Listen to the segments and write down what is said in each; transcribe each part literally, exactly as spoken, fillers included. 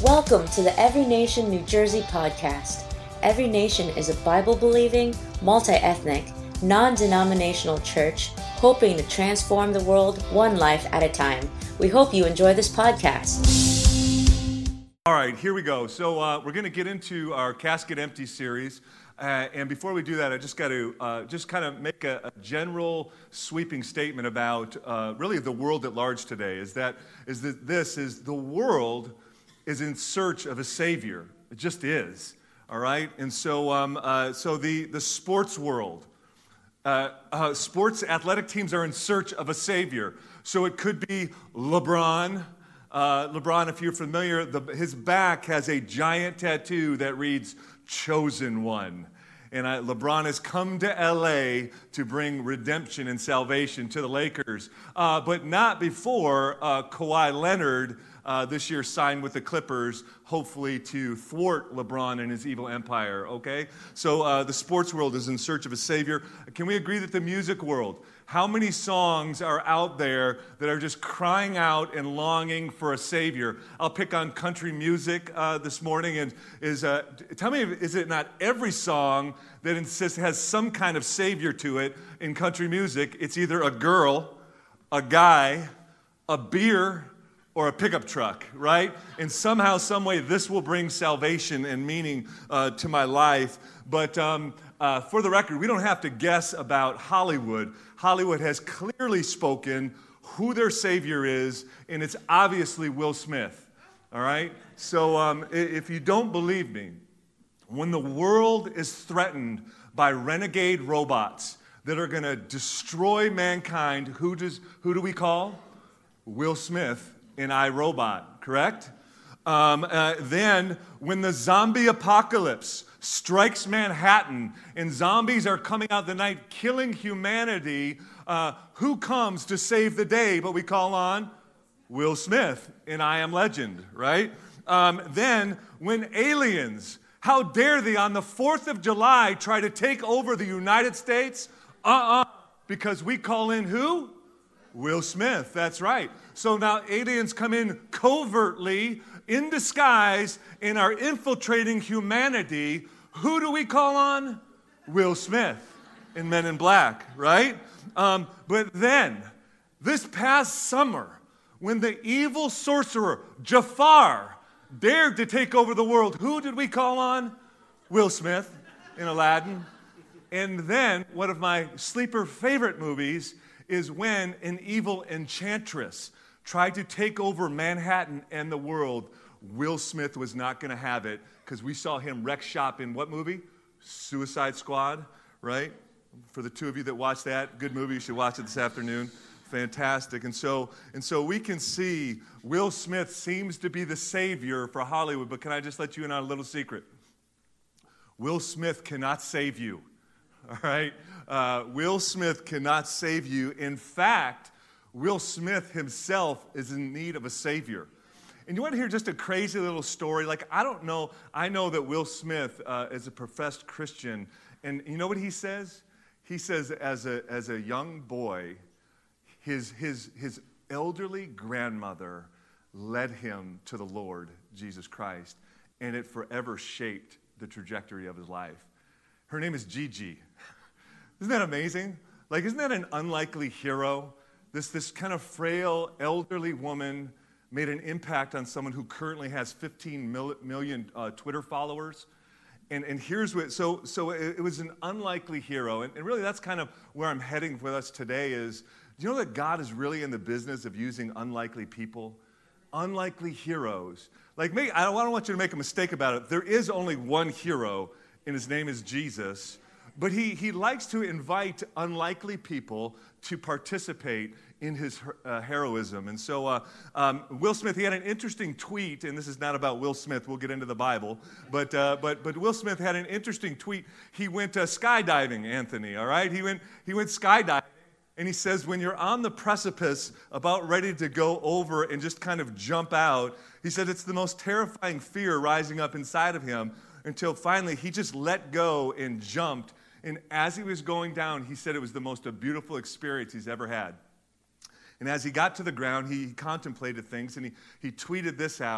Welcome to the Every Nation New Jersey podcast. Every Nation is a Bible-believing, multi-ethnic, non-denominational church hoping to transform the world one life at a time. We hope you enjoy this podcast. All right, here we go. So uh, we're going to get into our Casket Empty series. Uh, and before we do that, I just got to uh, just kind of make a, a general sweeping statement about uh, really the world at large today. Is that is that this is the world is in search of a savior. It just is. All right, and so um, uh, so the the sports world, uh, uh, sports athletic teams are in search of a savior. So it could be LeBron. Uh, LeBron, if you're familiar, the, his back has a giant tattoo that reads "Chosen One." And I, LeBron has come to L A to bring redemption and salvation to the Lakers, uh, but not before uh, Kawhi Leonard uh, this year signed with the Clippers, hopefully to thwart LeBron and his evil empire, okay? So uh, the sports world is in search of a savior. Can we agree that the music world, how many songs are out there that are just crying out and longing for a savior? I'll pick on country music uh, this morning. And is uh, tell me, is it not every song that insists has some kind of savior to it in country music? It's either a girl, a guy, a beer, or a pickup truck, right? And somehow, some way, this will bring salvation and meaning uh, to my life. But um, uh, for the record, we don't have to guess about Hollywood. Hollywood has clearly spoken who their savior is, and it's obviously Will Smith, all right? So um, if you don't believe me, when the world is threatened by renegade robots that are going to destroy mankind, who does who do we call? Will Smith in iRobot, correct? Um, uh, then when the zombie apocalypse strikes Manhattan and zombies are coming out the night killing humanity, uh, who comes to save the day? But we call on Will Smith in I Am Legend, right? Um, then when aliens, how dare they on the fourth of July try to take over the United States? Uh-uh, because we call in who? Will Smith, that's right. So now aliens come in covertly, in disguise, and are infiltrating humanity. Who do we call on? Will Smith in Men in Black, right? Um, but then, this past summer, when the evil sorcerer Jafar dared to take over the world, who did we call on? Will Smith in Aladdin. And then, one of my sleeper favorite movies is when an evil enchantress tried to take over Manhattan and the world. Will Smith was not going to have it because we saw him wreck shop in what movie? Suicide Squad, right? For the two of you that watched that, good movie. You should watch it this afternoon. Fantastic. And so, and so we can see Will Smith seems to be the savior for Hollywood. But can I just let you in on a little secret? Will Smith cannot save you. All right? Uh, Will Smith cannot save you. In fact, Will Smith himself is in need of a savior. And you want to hear just a crazy little story? Like, I don't know. I know that Will Smith uh, is a professed Christian. And you know what he says? He says as a, as a young boy, his, his, his elderly grandmother led him to the Lord Jesus Christ. And it forever shaped the trajectory of his life. Her name is Gigi. Isn't that amazing? Like, isn't that an unlikely hero? This, this kind of frail, elderly woman made an impact on someone who currently has fifteen million uh, Twitter followers. And, and here's what, so, so it, it was an unlikely hero. And, and really, that's kind of where I'm heading with us today is, do you know that God is really in the business of using unlikely people? Unlikely heroes. Like me, I don't, I don't want you to make a mistake about it. There is only one hero, and his name is Jesus. But he, he likes to invite unlikely people to participate in his uh, heroism. And so uh, um, Will Smith, he had an interesting tweet, and this is not about Will Smith. We'll get into the Bible. But uh, but but Will Smith had an interesting tweet. He went uh, skydiving, Anthony, all right? He went, he went skydiving, and he says, when you're on the precipice about ready to go over and just kind of jump out, he said it's the most terrifying fear rising up inside of him until finally he just let go and jumped. And as he was going down, he said it was the most beautiful experience he's ever had. And as he got to the ground, he contemplated things, and he, he tweeted this out.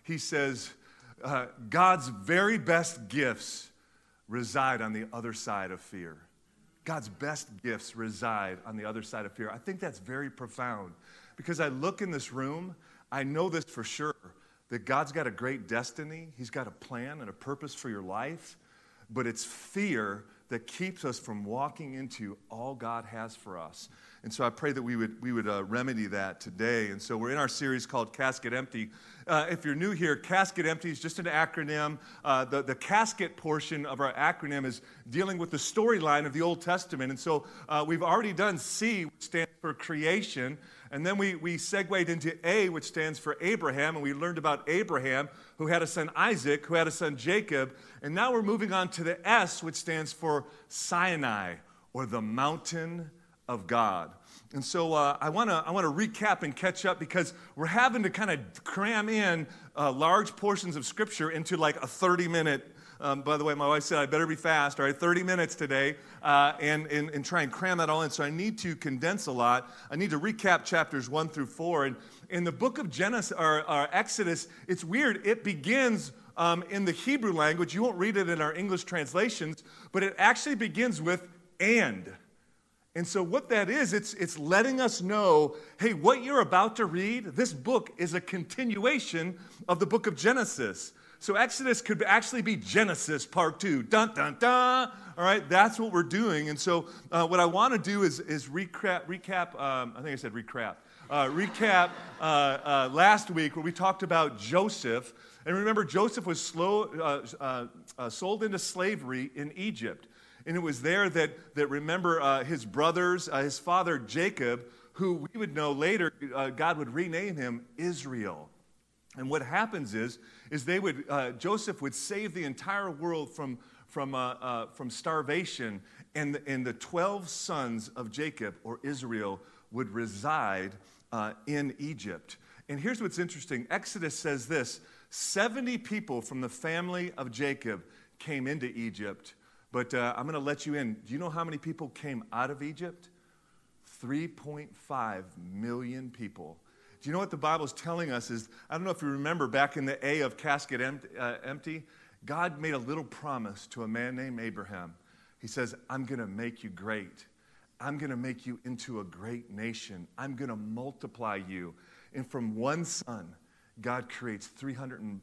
he says, uh, God's very best gifts reside on the other side of fear. God's best gifts reside on the other side of fear. I think that's very profound because I look in this room, I know this for sure, that God's got a great destiny. He's got a plan and a purpose for your life, but it's fear that keeps us from walking into all God has for us. And so I pray that we would we would uh, remedy that today. And so we're in our series called Casket Empty. Uh, if you're new here, Casket Empty is just an acronym. Uh, the, the casket portion of our acronym is dealing with the storyline of the Old Testament. And so uh, we've already done C, which stands for creation. And then we, we segued into A, which stands for Abraham. And we learned about Abraham, who had a son Isaac, who had a son Jacob. And now we're moving on to the S, which stands for Sinai, or the mountain of God. And so uh, I want to I want to recap and catch up because we're having to kind of cram in uh, large portions of Scripture into like a thirty-minute. Um, by the way, my wife said I better be fast. All right, thirty minutes today, uh, and, and and try and cram that all in. So I need to condense a lot. I need to recap chapters one through four. And in the book of Genesis or, or Exodus, it's weird. It begins um, in the Hebrew language. You won't read it in our English translations, but it actually begins with "and." And so what that is, it's, it's letting us know, hey, what you're about to read, this book is a continuation of the book of Genesis. So Exodus could actually be Genesis part two. Dun, dun, dun. All right, that's what we're doing. And so uh, what I want to do is, is recap, recap um, I think I said recap, uh, recap uh, uh, last week where we talked about Joseph. And remember, Joseph was slow, uh, uh, uh, sold into slavery in Egypt. And it was there that, that remember, uh, his brothers, uh, his father Jacob, who we would know later, uh, God would rename him Israel. And what happens is, is they would, uh, Joseph would save the entire world from, from, uh, uh, from starvation, and the, and the twelve sons of Jacob, or Israel, would reside uh, in Egypt. And here's what's interesting. Exodus says this, seventy people from the family of Jacob came into Egypt. But uh, I'm going to let you in. Do you know how many people came out of Egypt? three point five million people. Do you know what the Bible's telling us is, I don't know if you remember back in the A of Casket Empty, uh, empty God made a little promise to a man named Abraham. He says, I'm going to make you great. I'm going to make you into a great nation. I'm going to multiply you. And from one son, God creates three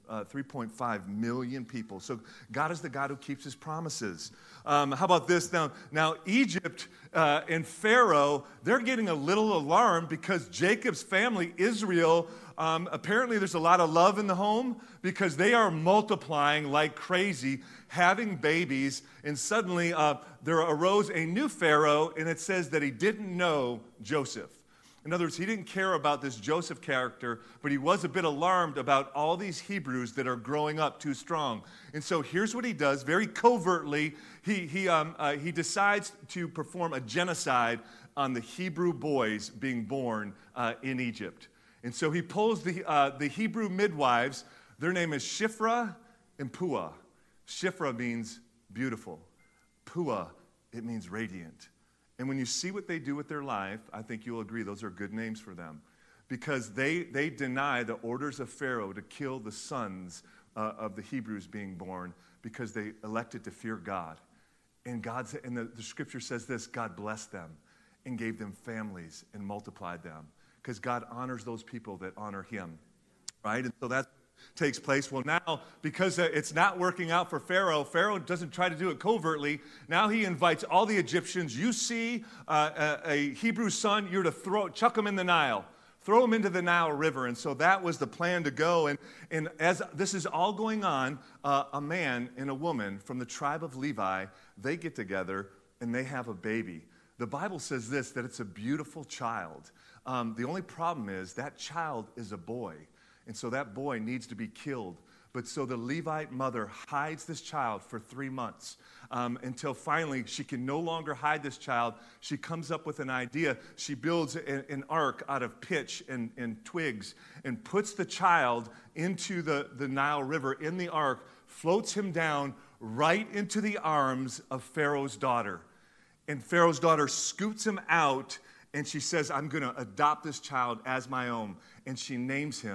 point five million people. So God is the God who keeps his promises. Um, how about this? Now, now Egypt uh, and Pharaoh, they're getting a little alarmed because Jacob's family, Israel, um, apparently there's a lot of love in the home because they are multiplying like crazy, having babies. And suddenly uh, there arose a new Pharaoh, and it says that he didn't know Joseph. In other words, he didn't care about this Joseph character, but he was a bit alarmed about all these Hebrews that are growing up too strong. And so here's what he does, very covertly. He, he, um, uh, he decides to perform a genocide on the Hebrew boys being born uh, in Egypt. And so he pulls the, uh, the Hebrew midwives. Their name is Shiphrah and Puah. Shiphrah means beautiful. Puah, it means radiant. And when you see what they do with their life, I think you'll agree those are good names for them. Because they, they deny the orders of Pharaoh to kill the sons uh, of the Hebrews being born because they elected to fear God. And, God's, and the, the scripture says this, God blessed them and gave them families and multiplied them. Because God honors those people that honor him. Right? And so that's takes place. Well, now, because uh, it's not working out for Pharaoh, Pharaoh doesn't try to do it covertly. Now he invites all the Egyptians. You see uh, a, a Hebrew son, you're to throw, chuck him in the Nile. Throw him into the Nile River. And so that was the plan to go. And, and as this is all going on, uh, a man and a woman from the tribe of Levi, they get together and they have a baby. The Bible says this, that it's a beautiful child. Um, the only problem is that child is a boy. And so that boy needs to be killed. But so the Levite mother hides this child for three months um, until finally she can no longer hide this child. She comes up with an idea. She builds an, an ark out of pitch and, and twigs and puts the child into the, the Nile River in the ark, floats him down right into the arms of Pharaoh's daughter. And Pharaoh's daughter scoots him out, and she says, I'm going to adopt this child as my own. And she names him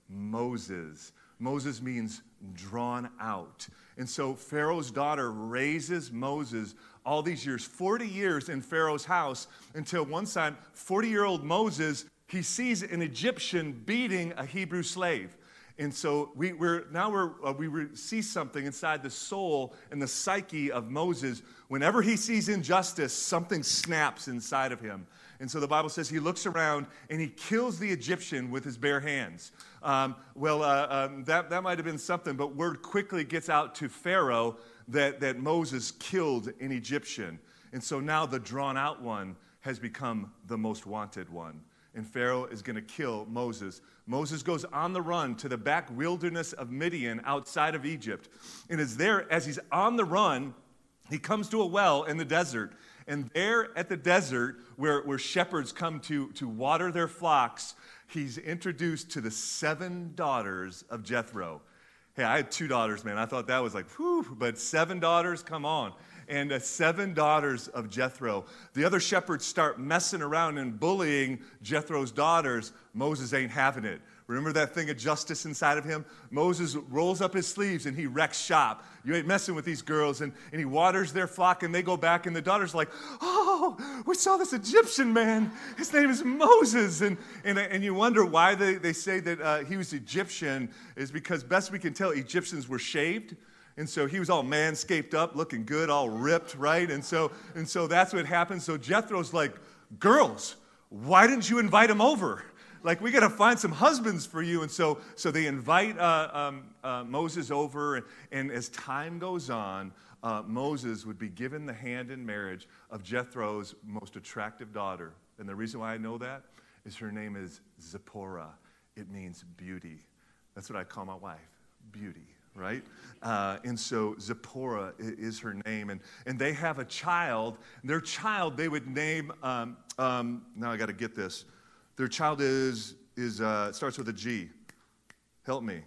Moses. Moses means drawn out. And so Pharaoh's daughter raises Moses all these years, forty years in Pharaoh's house, until one time, forty-year-old Moses, he sees an Egyptian beating a Hebrew slave. And so we, we're now we're, uh, we re- see something inside the soul and the psyche of Moses. Whenever he sees injustice, something snaps inside of him. And so the Bible says he looks around and he kills the Egyptian with his bare hands. Um, well, uh, um, that, that might have been something, but word quickly gets out to Pharaoh that, that Moses killed an Egyptian. And so now the drawn out one has become the most wanted one. And Pharaoh is going to kill Moses. Moses goes on the run to the back wilderness of Midian outside of Egypt. And is there, as he's on the run, he comes to a well in the desert. And there at the desert, where, where shepherds come to, to water their flocks, he's introduced to the seven daughters of Jethro. Hey, I had two daughters, man. I thought that was like, whew, but seven daughters, come on. And uh, seven daughters of Jethro. The other shepherds start messing around and bullying Jethro's daughters. Moses ain't having it. Remember that thing of justice inside of him? Moses rolls up his sleeves and he wrecks shop. You ain't messing with these girls. And, and he waters their flock and they go back and the daughters are like, oh, we saw this Egyptian man. His name is Moses. And, and, and you wonder why they, they say that uh, he was Egyptian is because best we can tell, Egyptians were shaved. And so he was all manscaped up, looking good, all ripped, right? And so and so that's what happened. So Jethro's like, girls, why didn't you invite him over? Like, we got to find some husbands for you. And so so they invite uh, um, uh, Moses over. And, and as time goes on, uh, Moses would be given the hand in marriage of Jethro's most attractive daughter. And the reason why I know that is her name is Zipporah. It means beauty. That's what I call my wife, beauty. Right? Uh, and so Zipporah is her name. And, and they have a child. Their child they would name, um, um, now I got to get this. Their child is, is uh, starts with a G. Help me.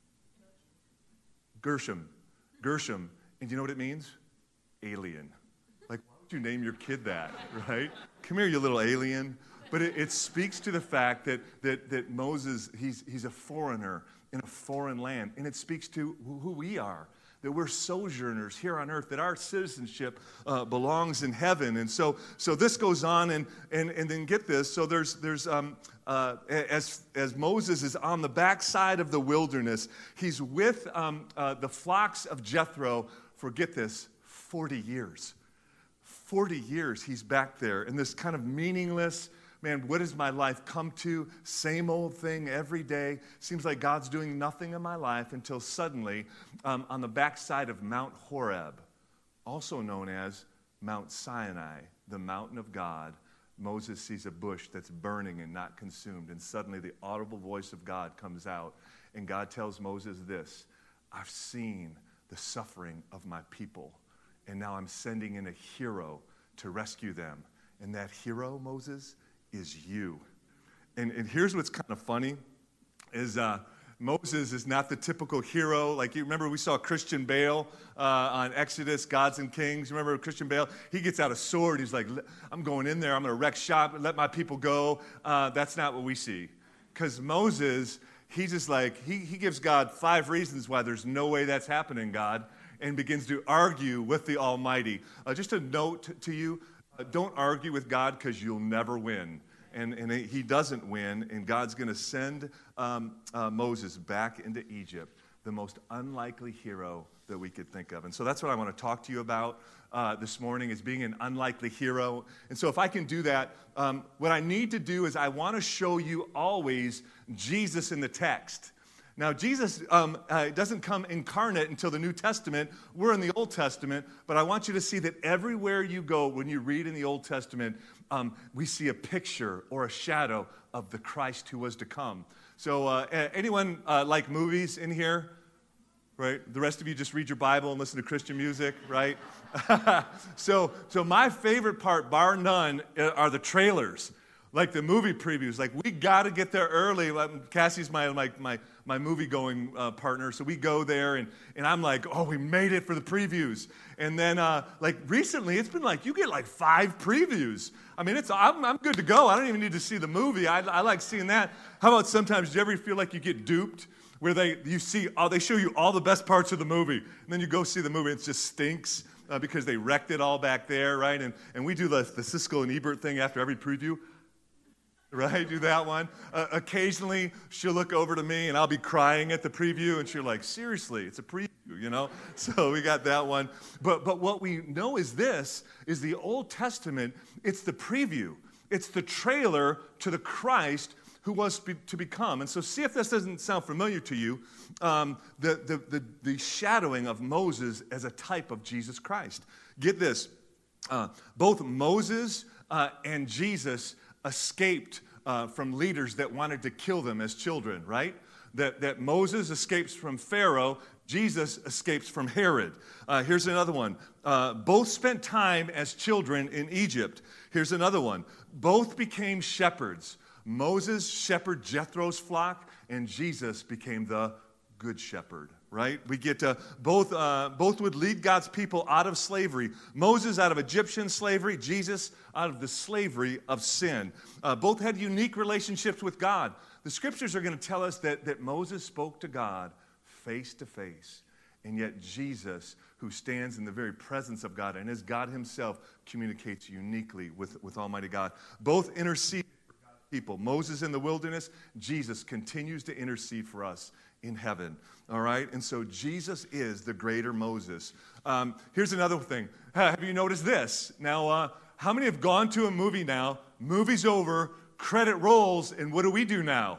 Gershom. Gershom. And do you know what it means? Alien. Like, why would you name your kid that, right? Come here, you little alien. But it, it speaks to the fact that, that, that Moses, he's, he's a foreigner in a foreign land. And it speaks to who we are, that we're sojourners here on earth, that our citizenship uh, belongs in heaven. And so so this goes on, and and, and then get this. So there's, there's um, uh, as, as Moses is on the backside of the wilderness, he's with um, uh, the flocks of Jethro for, get this, forty years. forty years he's back there in this kind of meaningless, man, what has my life come to? Same old thing every day. Seems like God's doing nothing in my life until suddenly, um, on the backside of Mount Horeb, also known as Mount Sinai, the mountain of God, Moses sees a bush that's burning and not consumed. And suddenly the audible voice of God comes out. And God tells Moses this, I've seen the suffering of my people. And now I'm sending in a hero to rescue them. And that hero, Moses, is you. And, and here's what's kind of funny, is uh, Moses is not the typical hero. Like, you remember we saw Christian Bale uh, on Exodus, Gods and Kings. You remember Christian Bale? He gets out a sword. He's like, I'm going in there. I'm going to wreck shop and let my people go. Uh, that's not what we see. Because Moses, he's just like, he, he gives God five reasons why there's no way that's happening, God, and begins to argue with the Almighty. Uh, just a note to you, Uh, don't argue with God because you'll never win. And, and he doesn't win, and God's going to send um, uh, Moses back into Egypt, the most unlikely hero that we could think of. And so that's what I want to talk to you about uh, this morning, is being an unlikely hero. And so if I can do that, um, what I need to do is I want to show you always Jesus in the text. Now, Jesus um, uh, doesn't come incarnate until the New Testament. We're in the Old Testament, but I want you to see that everywhere you go, when you read in the Old Testament, um, we see a picture or a shadow of the Christ who was to come. So uh, anyone uh, like movies in here? Right? The rest of you just read your Bible and listen to Christian music, right? so, so my favorite part, bar none, are the trailers. Like the movie previews, like we got to get there early. Cassie's my my my, my movie-going uh, partner, so we go there, and, and I'm like, oh, we made it for the previews. And then, uh, like recently, it's been like you get like five previews. I mean, it's I'm, I'm good to go. I don't even need to see the movie. I, I like seeing that. How about sometimes? Do you ever feel like you get duped, where they you see oh, they show you all the best parts of the movie, and then you go see the movie, and it just stinks uh, because they wrecked it all back there, right? And and we do the the Siskel and Ebert thing after every preview. Right, do that one. Uh, occasionally, she'll look over to me, and I'll be crying at the preview, and she'll like, seriously, it's a preview, you know? So we got that one. But but what we know is this, is the Old Testament, it's the preview. It's the trailer to the Christ who was be, to become. And so see if this doesn't sound familiar to you, um, the, the, the, the shadowing of Moses as a type of Jesus Christ. Get this, uh, both Moses uh, and Jesus escaped uh, from leaders that wanted to kill them as children, right? That, that Moses escapes from Pharaoh, Jesus escapes from Herod. Uh, here's another one. Uh, both spent time as children in Egypt. Here's another one. Both became shepherds. Moses shepherded Jethro's flock, and Jesus became the good shepherd. Right? We get uh, both, uh, both would lead God's people out of slavery. Moses out of Egyptian slavery, Jesus out of the slavery of sin. Uh, both had unique relationships with God. The scriptures are going to tell us that, that Moses spoke to God face to face. And yet Jesus, who stands in the very presence of God and is God himself, communicates uniquely with, with Almighty God. Both intercede for God's people. Moses in the wilderness, Jesus continues to intercede for us in heaven, all right? And so Jesus is the greater Moses. Um, here's another thing. Have you noticed this? Now, uh, how many have gone to a movie now, movie's over, credit rolls, and what do we do now?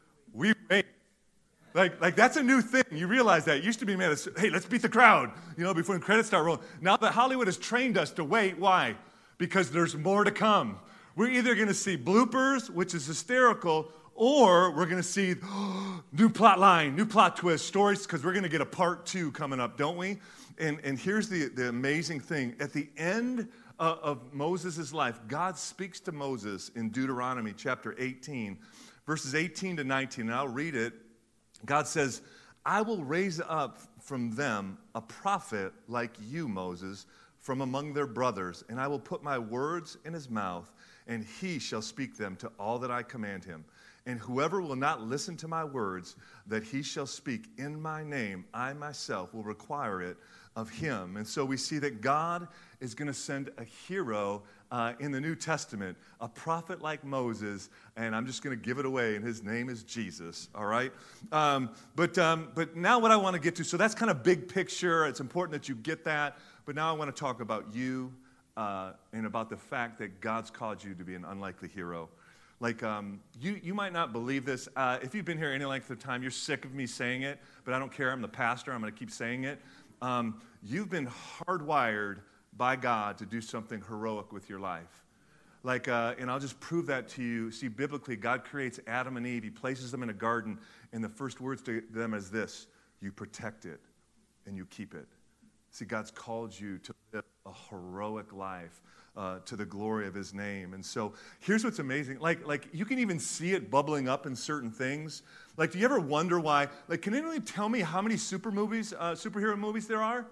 We wait. Like, like that's a new thing. You realize that. It used to be, man, hey, let's beat the crowd, you know, before the credits start rolling. Now that Hollywood has trained us to wait, why? Because there's more to come. We're either going to see bloopers, which is hysterical, or we're going to see oh, new plot line, new plot twist, stories, because we're going to get a part two coming up, don't we? And, and here's the, the amazing thing. At the end uh, of Moses' life, God speaks to Moses in Deuteronomy chapter eighteen, verses eighteen to nineteen, and I'll read it. God says, I will raise up from them a prophet like you, Moses, from among their brothers, and I will put my words in his mouth, and he shall speak them to all that I command him. And whoever will not listen to my words that he shall speak in my name, I myself will require it of him. And so we see that God is going to send a hero uh, in the New Testament, a prophet like Moses, and I'm just going to give it away, and his name is Jesus, all right? Um, but, um, but now what I want to get to, so that's kind of big picture. It's important that you get that. But now I want to talk about you uh, and about the fact that God's called you to be an unlikely hero. Like, um, you, you might not believe this. Uh, if you've been here any length of time, you're sick of me saying it, but I don't care. I'm the pastor. I'm going to keep saying it. Um, you've been hardwired by God to do something heroic with your life. Like, uh, and I'll just prove that to you. See, biblically, God creates Adam and Eve. He places them in a garden, and the first words to them is this: you protect it, and you keep it. See, God's called you to live a heroic life. Uh, to the glory of his name. And so here's what's amazing. Like, like you can even see it bubbling up in certain things. Like, do you ever wonder why? Like, can anyone tell me how many super movies, uh, superhero movies there are?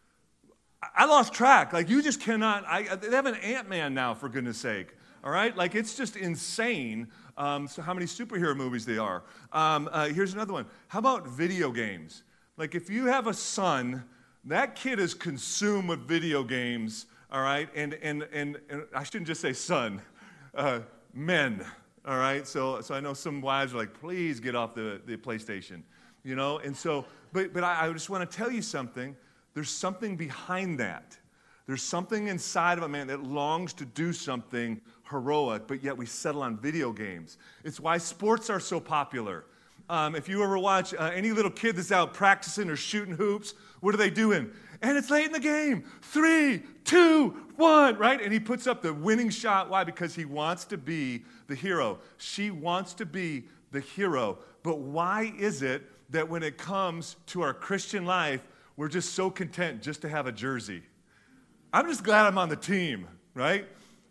I, I lost track. Like, you just cannot. I, they have an Ant-Man now, for goodness sake. All right? Like, it's just insane um, so how many superhero movies there are. Um, uh, here's another one. How about video games? Like, if you have a son, that kid is consumed with video games. All right, and, and and and I shouldn't just say son, uh, men. All right, so so I know some wives are like, please get off the, the PlayStation, you know. And so, but but I, I just want to tell you something. There's something behind that. There's something inside of a man that longs to do something heroic, but yet we settle on video games. It's why sports are so popular. Um, if you ever watch uh, any little kid that's out practicing or shooting hoops, what are they doing? And it's late in the game. Three, two, one, right? And he puts up the winning shot. Why? Because he wants to be the hero. She wants to be the hero. But why is it that when it comes to our Christian life, we're just so content just to have a jersey? I'm just glad I'm on the team, right?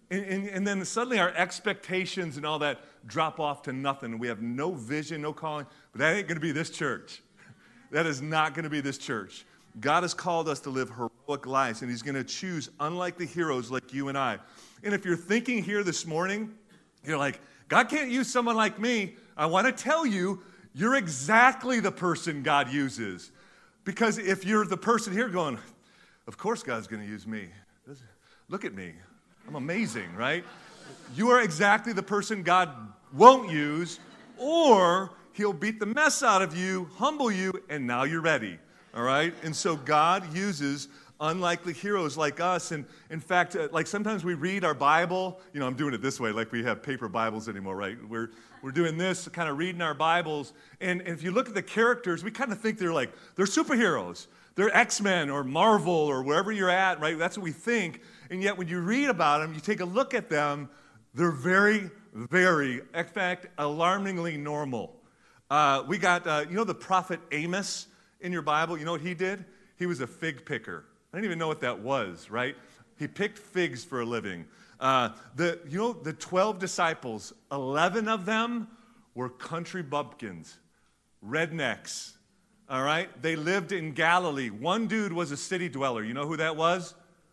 And, and, and then suddenly our expectations and all that drop off to nothing. We have no vision, no calling. But that ain't going to be this church. That is not going to be this church. God has called us to live heroic lives, and he's going to choose unlikely heroes like you and I. And if you're thinking here this morning, you're like, God can't use someone like me. I want to tell you, you're exactly the person God uses. Because if you're the person here going, of course God's going to use me. Look at me. I'm amazing, right? You are exactly the person God won't use, or he'll beat the mess out of you, humble you, and now you're ready, all right? And so God uses unlikely heroes like us. And in fact, uh, like sometimes we read our Bible. You know, I'm doing it this way, like we have paper Bibles anymore, right? We're we're doing this, kind of reading our Bibles. And, and if you look at the characters, we kind of think they're like, they're superheroes. They're X-Men or Marvel or wherever you're at, right? That's what we think. And yet when you read about them, you take a look at them, they're very, very, in fact, alarmingly normal. Uh, we got, uh, you know the prophet Amos in your Bible? You know what he did? He was a fig picker. I didn't even know what that was, right? He picked figs for a living. Uh, the, you know, the twelve disciples, eleven of them were country bumpkins, rednecks, all right? They lived in Galilee. One dude was a city dweller. You know who that was?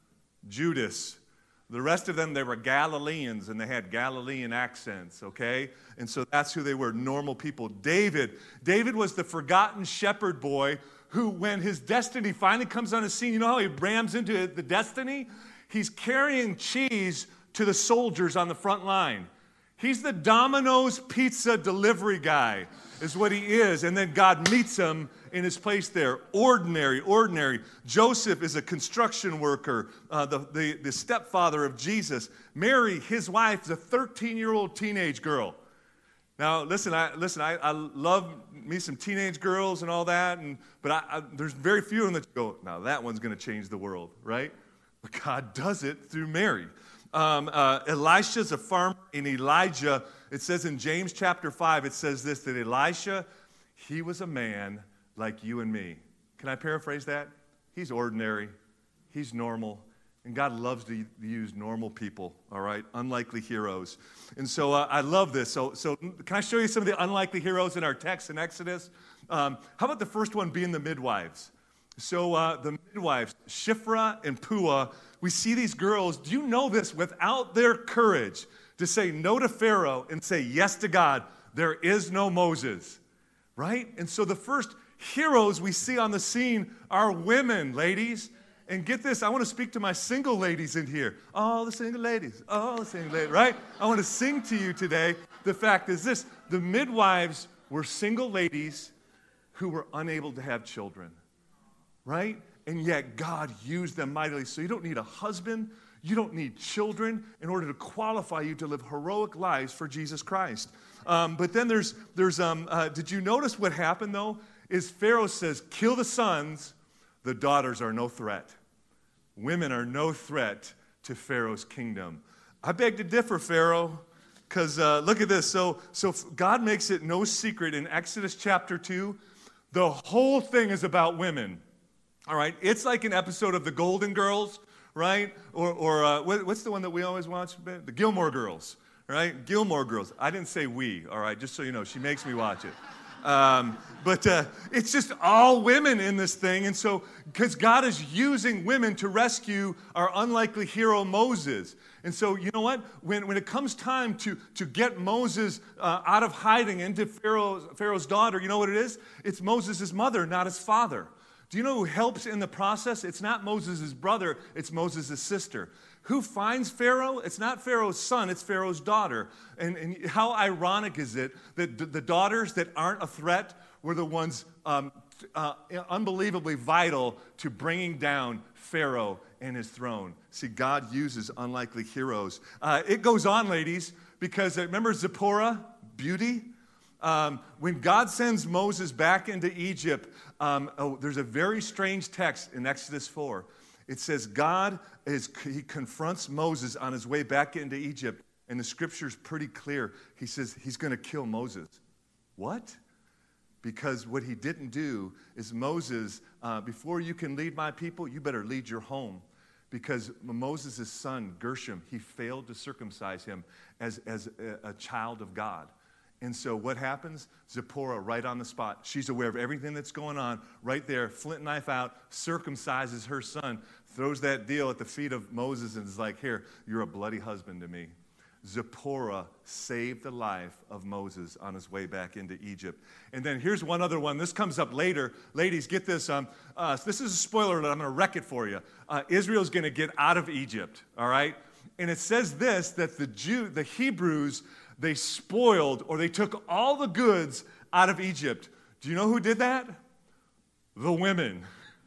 Judas. The rest of them, they were Galileans, and they had Galilean accents, okay? And so that's who they were, normal people. David. David was the forgotten shepherd boy who, when his destiny finally comes on the scene, you know how he rams into the destiny? He's carrying cheese to the soldiers on the front line. He's the Domino's pizza delivery guy, is what he is. And then God meets him in his place there. Ordinary, ordinary. Joseph is a construction worker, uh, the, the, the stepfather of Jesus. Mary, his wife, is a thirteen-year-old teenage girl. Now, listen, I listen. I, I love me some teenage girls and all that, and but I, I, there's very few of them that go, now that one's going to change the world, right? But God does it through Mary. Um, uh, Elisha's a farmer, and Elijah, it says in James chapter five, it says this, that Elisha, he was a man like you and me. Can I paraphrase that? He's ordinary. He's normal. And God loves to use normal people, all right? Unlikely heroes. And so uh, I love this. So, so can I show you some of the unlikely heroes in our text in Exodus? Um, how about the first one being the midwives? So uh, the midwives, Shiphrah and Puah, we see these girls, do you know this? Without their courage to say no to Pharaoh and say yes to God, there is no Moses, right? And so the first heroes we see on the scene are women, ladies. And get this, I want to speak to my single ladies in here. All the single ladies, all the single ladies, right? I want to sing to you today. The fact is this, the midwives were single ladies who were unable to have children, right? And yet God used them mightily. So you don't need a husband, you don't need children in order to qualify you to live heroic lives for Jesus Christ. Um, but then there's, there's um, uh, did you notice what happened though? Is Pharaoh says, kill the sons, the daughters are no threat. Women are no threat to Pharaoh's kingdom. I beg to differ, Pharaoh, because uh, look at this. So, so God makes it no secret in Exodus chapter two, the whole thing is about women. All right, it's like an episode of The Golden Girls, right? Or, or uh, what, what's the one that we always watch? The Gilmore Girls, right? Gilmore Girls. I didn't say we, all right, just so you know. She makes me watch it. Um, but uh, it's just all women in this thing. And so, because God is using women to rescue our unlikely hero Moses. And so, you know what? When, when it comes time to, to get Moses uh, out of hiding into Pharaoh's, Pharaoh's daughter, you know what it is? It's Moses' mother, not his father. Do you know who helps in the process? It's not Moses' brother, it's Moses' sister. Who finds Pharaoh? It's not Pharaoh's son, it's Pharaoh's daughter. And, and how ironic is it that the, the daughters that aren't a threat were the ones um, uh, unbelievably vital to bringing down Pharaoh and his throne. See, God uses unlikely heroes. Uh, it goes on, ladies, because uh, remember Zipporah, beauty? Um, when God sends Moses back into Egypt, um, oh, there's a very strange text in Exodus four. It says God, is, he confronts Moses on his way back into Egypt, and the scripture's pretty clear. He says he's going to kill Moses. What? Because what he didn't do is Moses, uh, before you can lead my people, you better lead your home. because Moses' son, Gershom, he failed to circumcise him as, as a, a child of God. And so what happens? Zipporah, right on the spot, she's aware of everything that's going on, right there, flint knife out, circumcises her son, throws that deal at the feet of Moses and is like, here, you're a bloody husband to me. Zipporah saved the life of Moses on his way back into Egypt. And then here's one other one. This comes up later. Ladies, get this. Um, uh, this is a spoiler alert. I'm going to wreck it for you. Uh, Israel's going to get out of Egypt, all right? And it says this, that the Jew, the Hebrews, they spoiled, or they took all the goods out of Egypt. Do you know who did that? The women.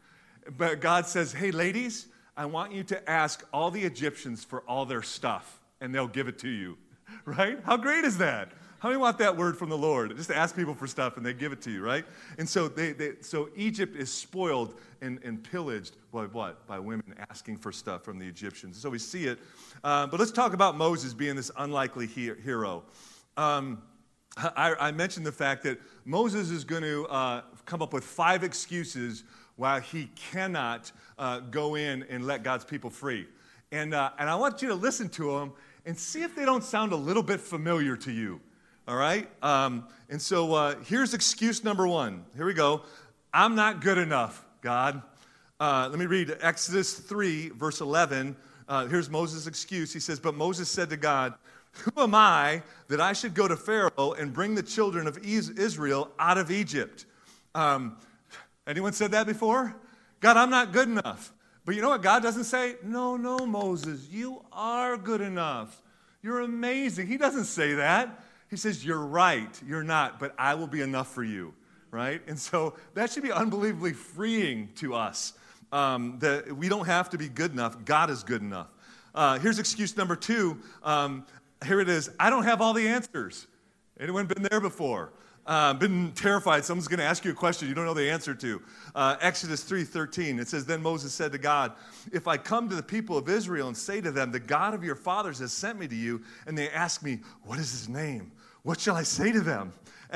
But God says, hey, ladies, I want you to ask all the Egyptians for all their stuff, and they'll give it to you. Right? How great is that? How many want that word from the Lord? Just ask people for stuff, and they give it to you, right? And so they, they so Egypt is spoiled and, and pillaged by what? By women asking for stuff from the Egyptians. So we see it. Uh, but let's talk about Moses being this unlikely he- hero. Um, I, I mentioned the fact that Moses is going to uh, come up with five excuses why he cannot uh, go in and let God's people free. And, uh, and I want you to listen to them and see if they don't sound a little bit familiar to you. All right? Um, and so uh, here's excuse number one. Here we go. I'm not good enough, God. Uh, let me read Exodus three, verse eleven. Uh, here's Moses' excuse. He says, but Moses said to God, who am I that I should go to Pharaoh and bring the children of Israel out of Egypt? Um, anyone said that before? God, I'm not good enough. But you know what God doesn't say? No, no, Moses, you are good enough. You're amazing. He doesn't say that. He says, you're right, you're not, but I will be enough for you, right? And so that should be unbelievably freeing to us, um, that we don't have to be good enough. God is good enough. Uh, here's excuse number two. Um, here it is. I don't have all the answers. Anyone been there before? Uh, been terrified. Someone's going to ask you a question you don't know the answer to. Uh, Exodus three thirteen, it says, then Moses said to God, if I come to the people of Israel and say to them, the God of your fathers has sent me to you, and they ask me, what is his name? What shall I say to them?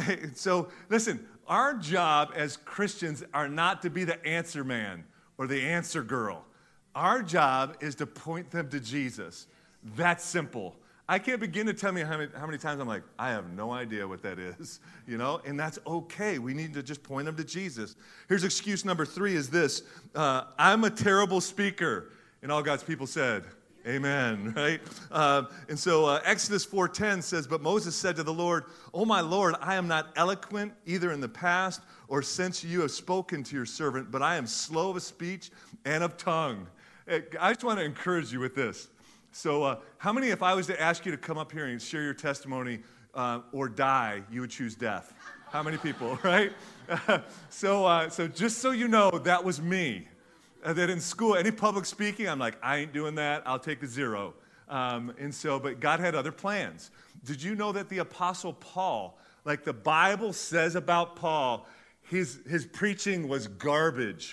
So, listen, our job as Christians are not to be the answer man or the answer girl. Our job is to point them to Jesus. That's simple. I can't begin to tell me how many, how many times I'm like, I have no idea what that is, you know, and that's okay. We need to just point them to Jesus. Here's excuse number three is this, uh, I'm a terrible speaker. And all God's people said, amen, right? Uh, and so uh, Exodus four ten says, but Moses said to the Lord, oh my Lord, I am not eloquent either in the past or since you have spoken to your servant, but I am slow of speech and of tongue. I just want to encourage you with this. So uh, how many, if I was to ask you to come up here and share your testimony uh, or die, you would choose death? How many people, right? so, uh, so just so you know, that was me. Uh, that in school, any public speaking, I'm like, I ain't doing that. I'll take a zero. Um, and so, but God had other plans. Did you know that the Apostle Paul, like the Bible says about Paul, his, his preaching was garbage?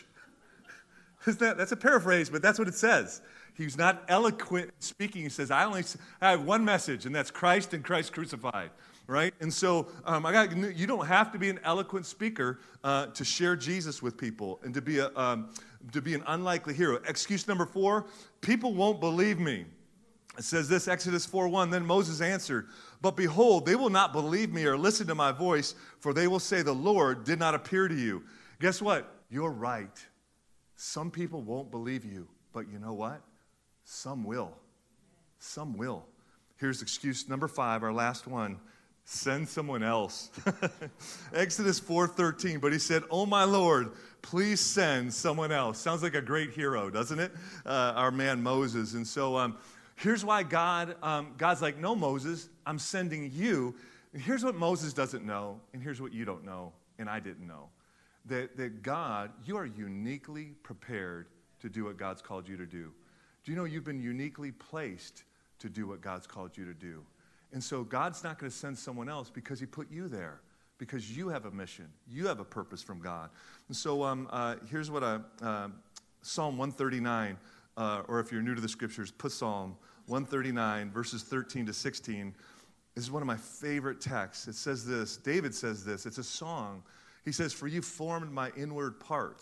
Isn't that, that's a paraphrase, but that's what it says. He's not eloquent speaking. He says, I only I have one message, and that's Christ and Christ crucified, right? And so um, I got, you don't have to be an eloquent speaker uh, to share Jesus with people and to be, a, um, to be an unlikely hero. Excuse number four, people won't believe me. It says this, Exodus four one, then Moses answered, but behold, they will not believe me or listen to my voice, for they will say the Lord did not appear to you. Guess what? You're right. Some people won't believe you, but you know what? Some will. Some will. Here's excuse number five, our last one. Send someone else. Exodus four thirteen, but he said, oh my Lord, please send someone else. Sounds like a great hero, doesn't it? Uh, our man Moses. And so um, here's why God, um, God's like, no, Moses, I'm sending you. And here's what Moses doesn't know, and here's what you don't know, and I didn't know. That, that God, you are uniquely prepared to do what God's called you to do. Do you know you've been uniquely placed to do what God's called you to do? And so God's not going to send someone else because he put you there, because you have a mission. You have a purpose from God. And so um, uh, here's what I, uh, Psalm one thirty-nine, uh, or if you're new to the scriptures, put Psalm one thirty-nine, verses thirteen to sixteen. This is one of my favorite texts. It says this, David says this, it's a song. He says, for you formed my inward parts.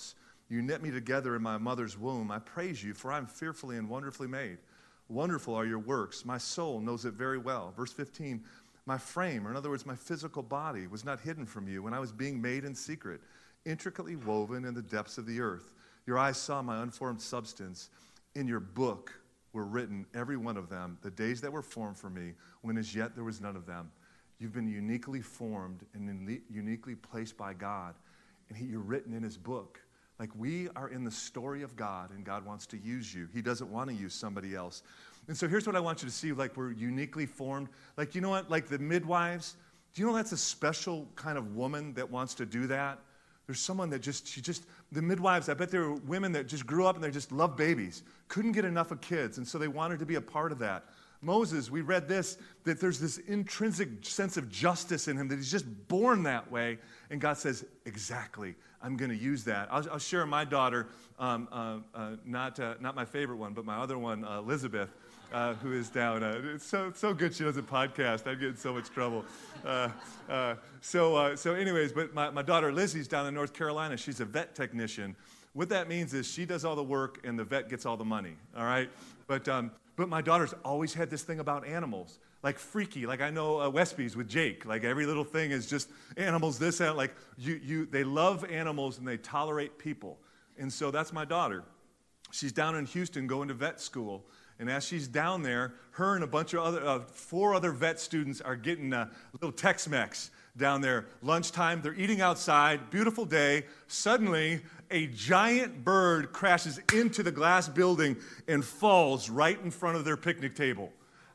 You knit me together in my mother's womb. I praise you, for I am fearfully and wonderfully made. Wonderful are your works. My soul knows it very well. Verse fifteen, my frame, or in other words, my physical body, was not hidden from you when I was being made in secret, intricately woven in the depths of the earth. Your eyes saw my unformed substance. In your book were written, every one of them, the days that were formed for me, when as yet there was none of them. You've been uniquely formed and uniquely placed by God, and he, you're written in his book. Like, we are in the story of God, and God wants to use you. He doesn't want to use somebody else. And so here's what I want you to see, like, we're uniquely formed. Like, you know what? Like the midwives, do you know that's a special kind of woman that wants to do that? There's someone that just, she just, the midwives, I bet there were women that just grew up and they just loved babies, couldn't get enough of kids, and so they wanted to be a part of that. Moses, we read this, that there's this intrinsic sense of justice in him, that he's just born that way, and God says, exactly, I'm going to use that. I'll, I'll share my daughter, um, uh, uh, not uh, not my favorite one, but my other one, uh, Elizabeth, uh, who is down. Uh, it's so so good she does a podcast. I get in so much trouble. Uh, uh, so uh, so anyways, but my, my daughter Lizzie's down in North Carolina. She's a vet technician. What that means is she does all the work and the vet gets all the money, all right? But um, but my daughter's always had this thing about animals. Like freaky, like I know uh, Westby's with Jake. Like every little thing is just animals, this, that. Like you, you, they love animals and they tolerate people. And so that's my daughter. She's down in Houston going to vet school. And as she's down there, her and a bunch of other, uh, four other vet students are getting a little Tex-Mex down there. Lunchtime, they're eating outside, beautiful day. Suddenly, a giant bird crashes into the glass building and falls right in front of their picnic table.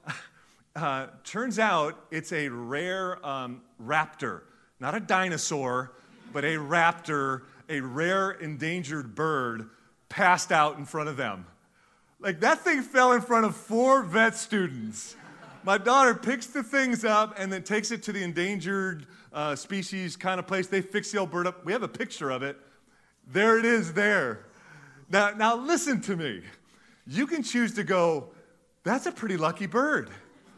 Uh, turns out it's a rare um, raptor, not a dinosaur, but a raptor, a rare endangered bird passed out in front of them. Like that thing fell in front of four vet students. My daughter picks the things up and then takes it to the endangered uh, species kind of place. They fix the old bird up. We have a picture of it. There it is there. Now, now listen to me. You can choose to go, that's a pretty lucky bird.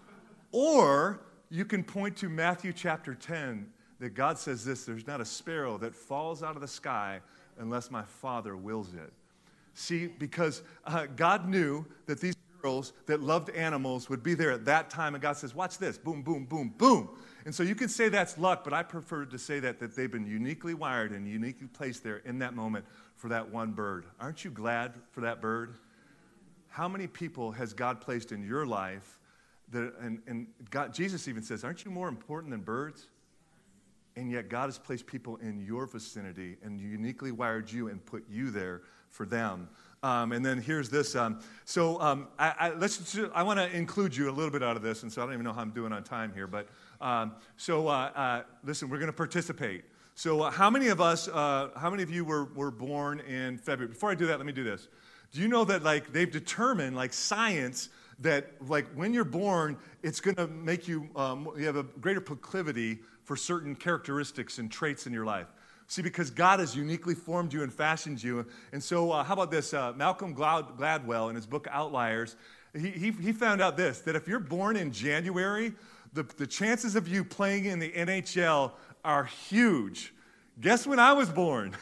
Or you can point to Matthew chapter ten, that God says this, there's not a sparrow that falls out of the sky unless my Father wills it. See, because uh, God knew that these girls that loved animals would be there at that time, and God says, watch this, boom, boom, boom, boom. And so you can say that's luck, but I prefer to say that, that they've been uniquely wired and uniquely placed there in that moment for that one bird. Aren't you glad for that bird? How many people has God placed in your life? That, and and God, Jesus even says, aren't you more important than birds? And yet God has placed people in your vicinity and uniquely wired you and put you there for them. Um, and then here's this. Um, so um, I, I, let's. I want to include you a little bit out of this, and so I don't even know how I'm doing on time here. But um, so uh, uh, listen, we're going to participate. So uh, how many of us, uh, how many of you were, were born in February? Before I do that, let me do this. Do you know that like they've determined, like science, that like when you're born, it's going to make you, um, you have a greater proclivity for certain characteristics and traits in your life. See, because God has uniquely formed you and fashioned you. And so uh, how about this? Uh, Malcolm Glad- Gladwell, in his book Outliers, he, he, he found out this, that if you're born in January, the, the chances of you playing in the N H L are huge. Guess when I was born?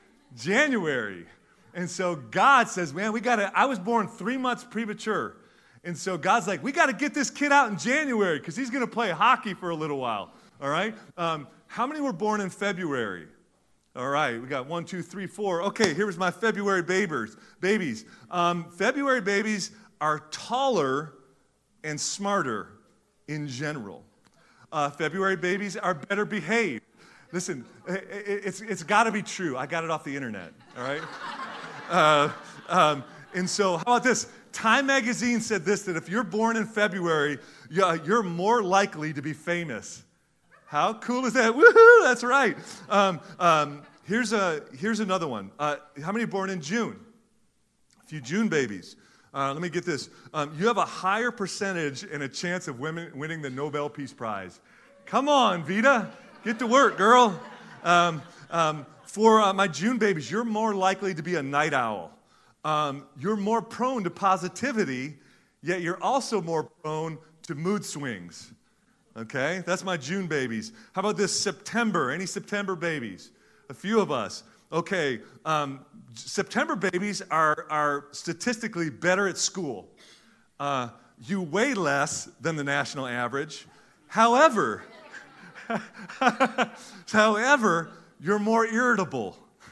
January. And so God says, man, we got to, I was born three months premature. And so God's like, we got to get this kid out in January because he's going to play hockey for a little while. All right? Um, how many were born in February? All right, we got one, two, three, four. Okay, here's my February babies. Babies. Um, February babies are taller and smarter in general. Uh, February babies are better behaved. Listen, it's it's got to be true. I got it off the internet. All right. Uh, um, and so, how about this? Time magazine said this: that if you're born in February, you're more likely to be famous. How cool is that? Woohoo! That's right. Um, um, here's a here's another one. Uh, how many are born in June? A few June babies. Uh, let me get this. Um, you have a higher percentage and a chance of women winning the Nobel Peace Prize. Come on, Vita, get to work, girl. Um, um, for uh, my June babies, you're more likely to be a night owl. Um, you're more prone to positivity, yet you're also more prone to mood swings. Okay, that's my June babies. How about this September? Any September babies? A few of us. Okay, um, September babies are, are statistically better at school. Uh, you weigh less than the national average. However, however, you're more irritable.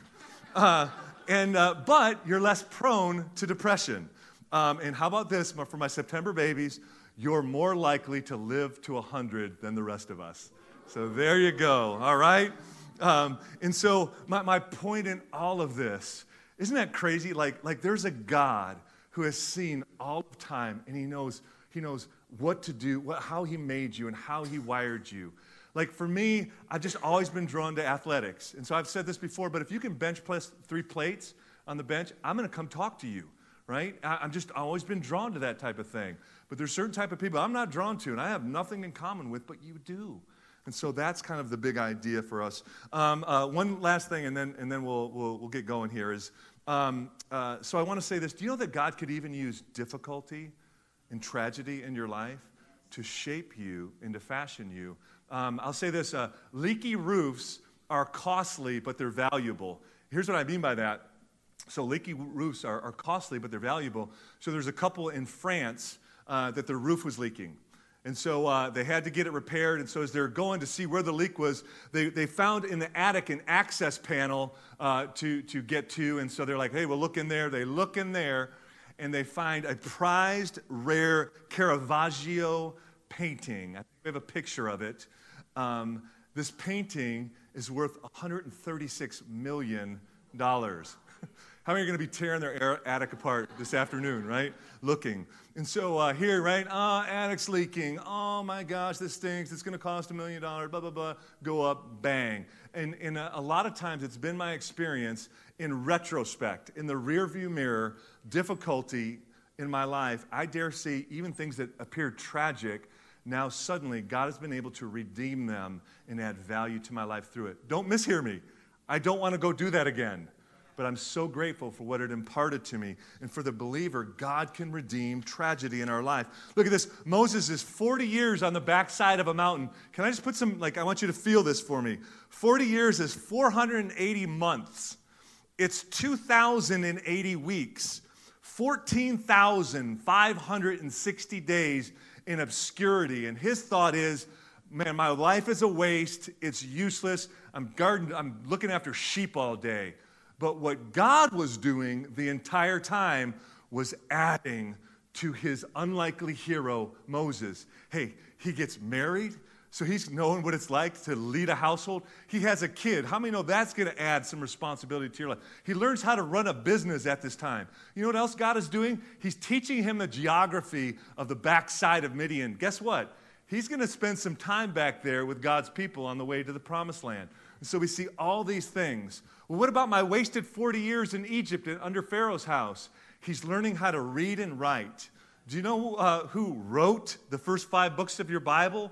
Uh, and uh, but you're less prone to depression. Um, and how about this for my September babies? You're more likely to live to one hundred than the rest of us. So there you go, all right? Um, and so my, my point in all of this, isn't that crazy? Like, like there's a God who has seen all of time, and he knows, he knows what to do, what, how he made you and how he wired you. Like for me, I've just always been drawn to athletics. And so I've said this before, but if you can bench press three plates on the bench, I'm going to come talk to you, right? I, I'm just always been drawn to that type of thing. But there's certain type of people I'm not drawn to, and I have nothing in common with, but you do. And so that's kind of the big idea for us. Um, uh, one last thing, and then and then we'll we'll, we'll get going here is. Um, uh, so I want to say this. Do you know that God could even use difficulty and tragedy in your life to shape you and to fashion you? Um, I'll say this. Uh, leaky roofs are costly, but they're valuable. Here's what I mean by that. So leaky roofs are, are costly, but they're valuable. So there's a couple in France uh, that their roof was leaking. And so uh, they had to get it repaired. And so as they're going to see where the leak was, they, they found in the attic an access panel uh, to, to get to. And so they're like, hey, we'll look in there. They look in there, and they find a prized, rare Caravaggio painting. I think we have a picture of it. Um, this painting is worth one hundred thirty-six million dollars. How many are going to be tearing their attic apart this afternoon, right? Looking. And so uh, here, right? Ah, oh, attic's leaking. Oh, my gosh, this stinks. It's going to cost a million dollars, blah, blah, blah. Go up, bang. And, and a, a lot of times it's been my experience in retrospect, in the rearview mirror, difficulty in my life, I dare say even things that appeared tragic, now suddenly God has been able to redeem them and add value to my life through it. Don't mishear me. I don't want to go do that again. But I'm so grateful for what it imparted to me. And for the believer, God can redeem tragedy in our life. Look at this. Moses is forty years on the backside of a mountain. Can I just put some, like, I want you to feel this for me. forty years is four hundred eighty months. It's two thousand eighty weeks. fourteen thousand five hundred sixty days in obscurity. And his thought is, man, my life is a waste. It's useless. I'm garden, I'm looking after sheep all day. But what God was doing the entire time was adding to his unlikely hero, Moses. Hey, he gets married, so he's knowing what it's like to lead a household. He has a kid. How many know that's going to add some responsibility to your life? He learns how to run a business at this time. You know what else God is doing? He's teaching him the geography of the backside of Midian. Guess what? He's going to spend some time back there with God's people on the way to the promised land. And so we see all these things. Well, what about my wasted forty years in Egypt under Pharaoh's house? He's learning how to read and write. Do you know uh, who wrote the first five books of your Bible?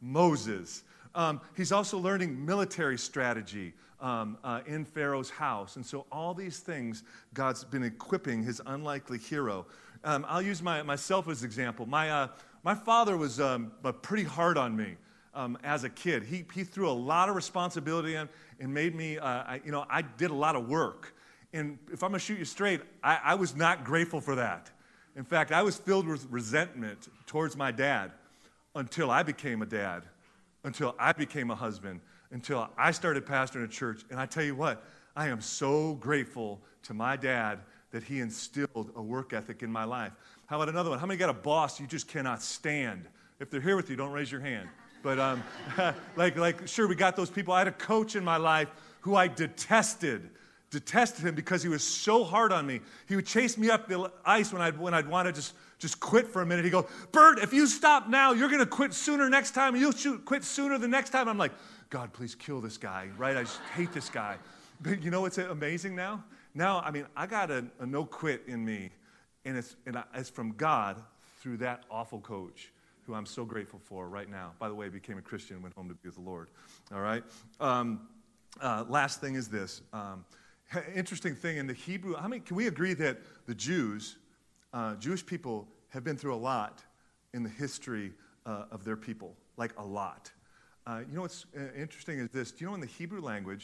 Moses. Um, he's also learning military strategy um, uh, in Pharaoh's house. And so all these things, God's been equipping his unlikely hero. Um, I'll use my, myself as an example. My, uh, my father was um, pretty hard on me. Um, as a kid, he he threw a lot of responsibility on and made me, uh, I, you know, I did a lot of work. And if I'm going to shoot you straight, I, I was not grateful for that. In fact, I was filled with resentment towards my dad until I became a dad, until I became a husband, until I started pastoring a church. And I tell you what, I am so grateful to my dad that he instilled a work ethic in my life. How about another one? How many got a boss you just cannot stand? If they're here with you, don't raise your hand. But um, like, like, sure, we got those people. I had a coach in my life who I detested, detested him because he was so hard on me. He would chase me up the ice when I'd, when I'd want to just, just quit for a minute. He'd go, Bert, if you stop now, you're going to quit sooner next time. You'll shoot, quit sooner the next time. I'm like, God, please kill this guy, right? I just hate this guy. But you know what's amazing now? Now, I mean, I got a, a no quit in me, and it's, and I, it's from God through that awful coach, who I'm so grateful for right now. By the way, became a Christian and went home to be with the Lord. All right? Um, uh, last thing is this. Um, interesting thing in the Hebrew, how many, can we agree that the Jews, uh, Jewish people, have been through a lot in the history uh, of their people? Like a lot. Uh, you know what's uh, interesting is this. Do you know in the Hebrew language,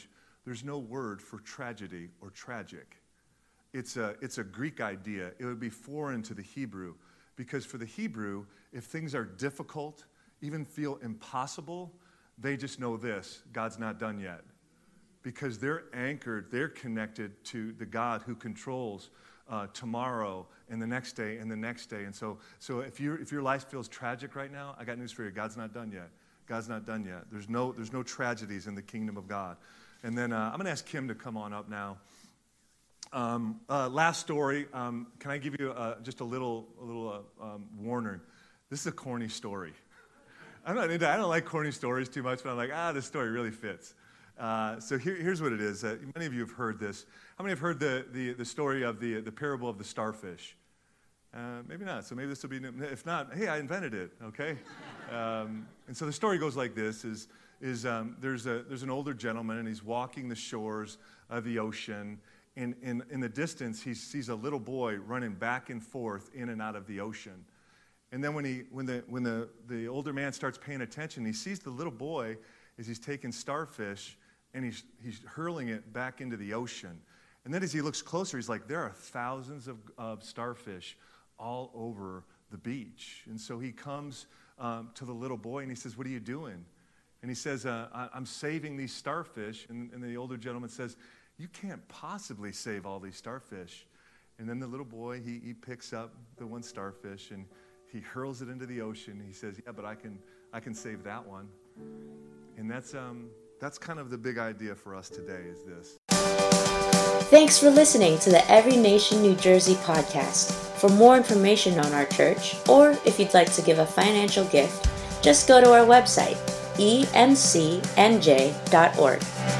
there's no word for tragedy or tragic. It's a, it's a Greek idea. It would be foreign to the Hebrew, because for the Hebrew, if things are difficult, even feel impossible, they just know this: God's not done yet. Because they're anchored, they're connected to the God who controls uh, tomorrow and the next day and the next day. And so, so if, you if your life feels tragic right now, I got news for you: God's not done yet. God's not done yet. There's no, there's no tragedies in the kingdom of God. And then uh, I'm going to ask Kim to come on up now. Um, uh, last story. Um, can I give you uh, just a little, a little uh, um, warning? This is a corny story. I'm not into, I don't like corny stories too much, but I'm like, ah, this story really fits. Uh, so here, here's what it is. Uh, many of you have heard this. How many have heard the, the, the story of the, the parable of the starfish? Uh, maybe not. So maybe this will be new. If not, hey, I invented it, okay? Um, and so the story goes like this, is, is um, there's, a, there's an older gentleman, and he's walking the shores of the ocean. And in, in the distance, he sees a little boy running back and forth in and out of the ocean. And then when, he, when, the, when the, the older man starts paying attention, he sees the little boy as he's taking starfish, and he's, he's hurling it back into the ocean. And then as he looks closer, he's like, there are thousands of, of starfish all over the beach. And so he comes um, to the little boy, and he says, what are you doing? And he says, uh, I, I'm saving these starfish. And, and the older gentleman says, you can't possibly save all these starfish. And then the little boy, he, he picks up the one starfish, and he hurls it into the ocean. He says, yeah, but I can, I can save that one. And that's... um. That's kind of the big idea for us today, is this. Thanks for listening to the Every Nation New Jersey podcast. For more information on our church, or if you'd like to give a financial gift, just go to our website, e m c n j dot org.